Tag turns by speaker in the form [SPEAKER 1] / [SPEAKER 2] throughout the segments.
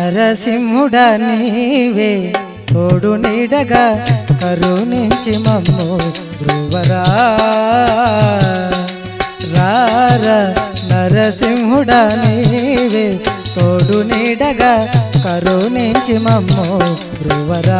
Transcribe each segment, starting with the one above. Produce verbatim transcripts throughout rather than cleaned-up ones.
[SPEAKER 1] నరసింహుడా నీవే తోడు నీడగా కరుణించి మమ్ము బ్రువరా రారా నరసింహుడా నీవే తోడు నీడగా కరుణించి మమ్ము బ్రువరా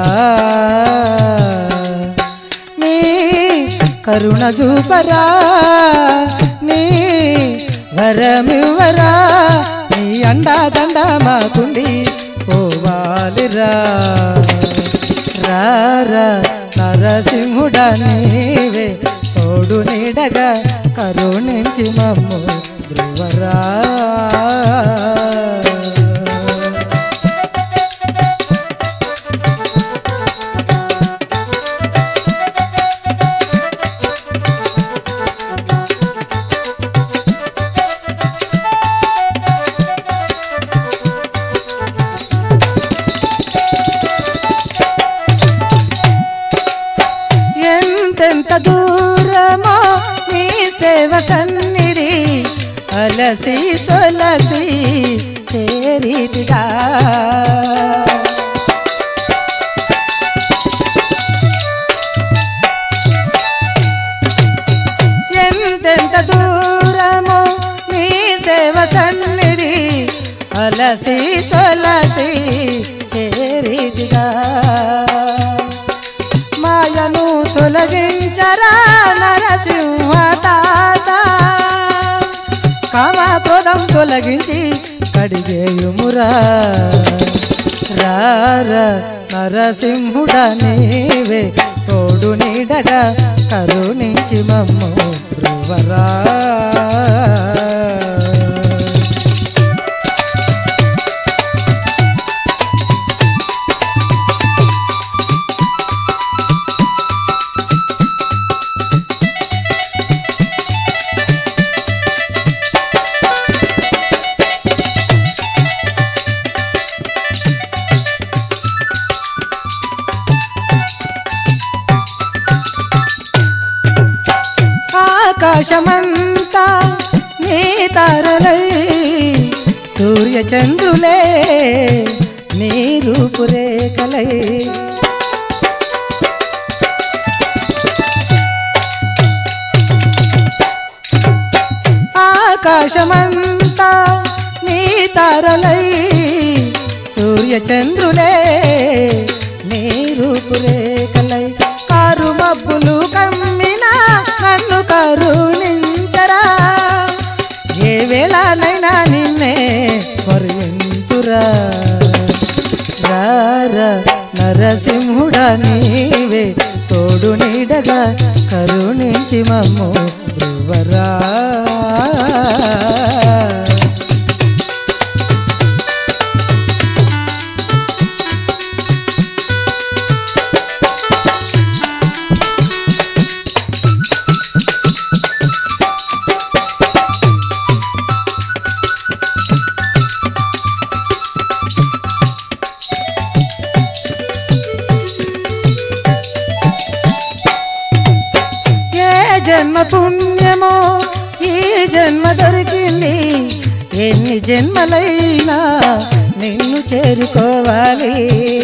[SPEAKER 1] నీ కరుణ చూపరా నీ వరమివ్వరా నీ అండా దండ మాకుండి పోవాలిరా రారా నరసింహుడా నీవే తోడు నీడగా కరుణించి మమ్ము బ్రువరా ఎంతెంత దూరమో నీ సేవ సన్నిధి అలసి సొలసి చేరితిగా ఎంతెంత దూరమో నీ సేవ సన్నిధి అలసి సొలసి చేరితిగా మాయను తొలగించరా నరసింహ తాత కామ క్రోధం తొలగించి కడిగేయుమురా రారా నరసింహుడా నీవే తోడు నీడగా కరుణించి మమ్ము బ్రువరా ఆకాశమంతా నీ తారలై సూర్య చంద్రులే నీ రూపురేఖలై ఆకాశమంతా నీ తారలై సూర్య చంద్రులే నీ రూపురేఖలై కారు మబ్బులు కమ్మినా నన్ను కరుణించరా ఏ వేళనైనా నిన్నే స్మరింతురా రారా నరసింహుడా నీవే తోడు నీడగా కరుణించి మమ్ము బ్రువరా జన్మ పుణ్యమో ఈ జన్మ దొరికింది ఎన్ని జన్మలైనా నిన్ను చేరుకోవాలి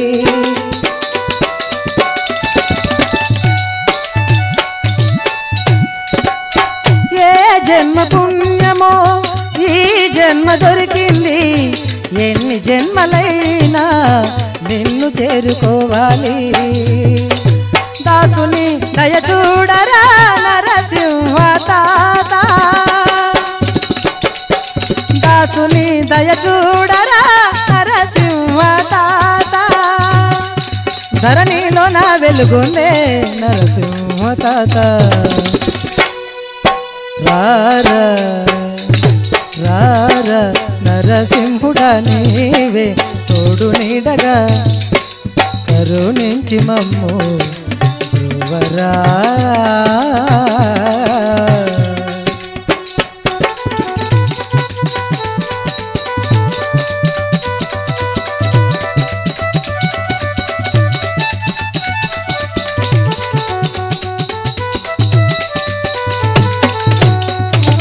[SPEAKER 1] ఏ జన్మ పుణ్యమో ఈ జన్మ దొరికింది ఎన్ని జన్మలైనా నిన్ను చేరుకోవాలి దాసుని దయ చూడరా నరసింహ తాత దాసుని దయ చూడరా నరసింహ తాత ధరణిలో నా వెలుగుందే నరసింహ తాత రారా రారా నరసింహుడా నీవే తోడు నీడగా కరుణించి మమ్ము బ్రువరా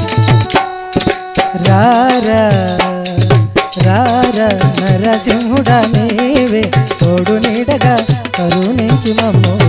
[SPEAKER 1] రారా రారా నరసింహుడా నీవే తోడు నీడగా కరుణించి మమ్ము